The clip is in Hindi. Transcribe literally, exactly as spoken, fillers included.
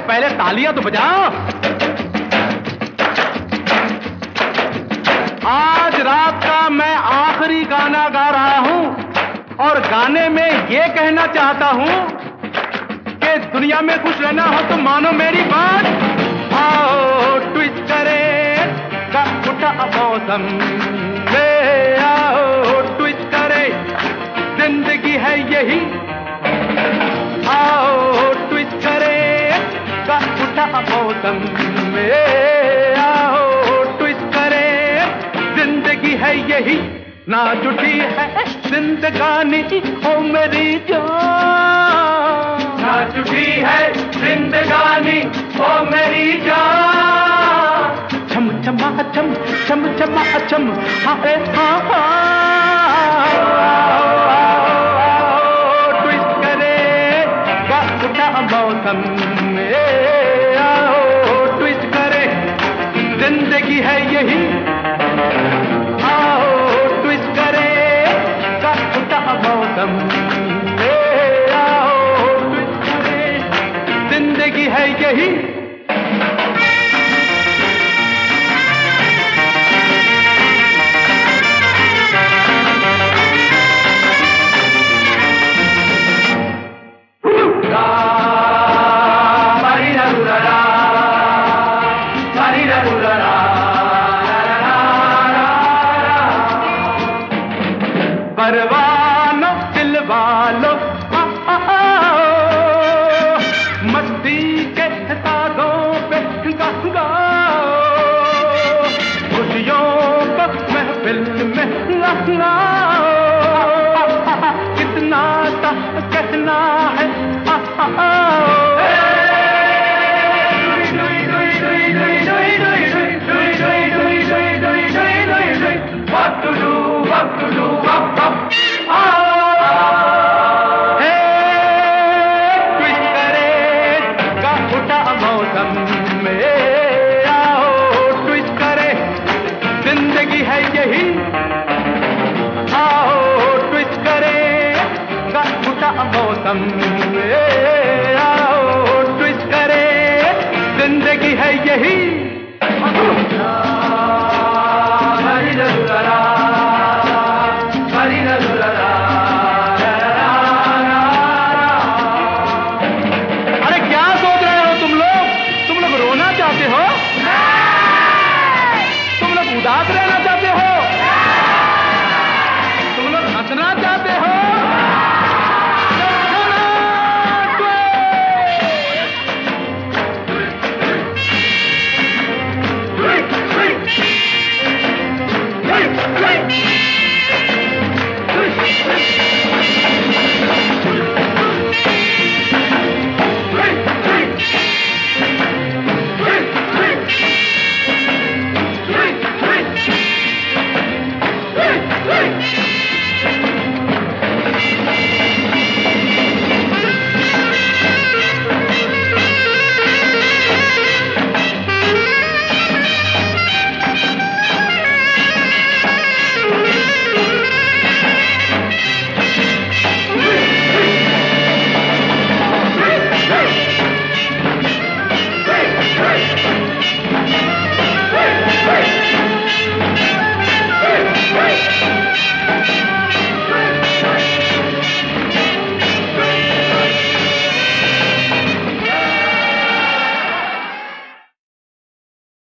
पहले तालियां तो बजाओ। आज रात का मैं आखिरी गाना गा रहा हूं और गाने में ये कहना चाहता हूं कि दुनिया में खुश रहना हो तो मानो मेरी बात। आओ ट्विस्ट करे का उठा मौसम में, आओ ट्विस्ट करे जिंदगी है यही। आओ ट्विस्ट करे का उठा मौसम में, आओ ट्विस्ट करे जिंदगी है यही। ना जुटी है जिंदगानी ओ मेरी जान, ना जुटी है जिंदगानी ओ मेरी जान। छम छमा छम छम छमा छम हाय हाँ हाँ, ट्विस्ट करे गा उठा मौसम में, आओ ट्विस्ट करे जिंदगी है यही। आओ ट्विस्ट करे गा उठा मौसम में, आओ ट्विस्ट करे जिंदगी है यही। परवानो दिल वालो मस्ती के तारों पे गाओ, खुशियों को महफिल में लगाओ। कितना सा कहना है what to do, what to do, up, up. मौसम में आओ ट्विस्ट करे जिंदगी है यही। आओ ट्विस्ट करे गा उठा मौसम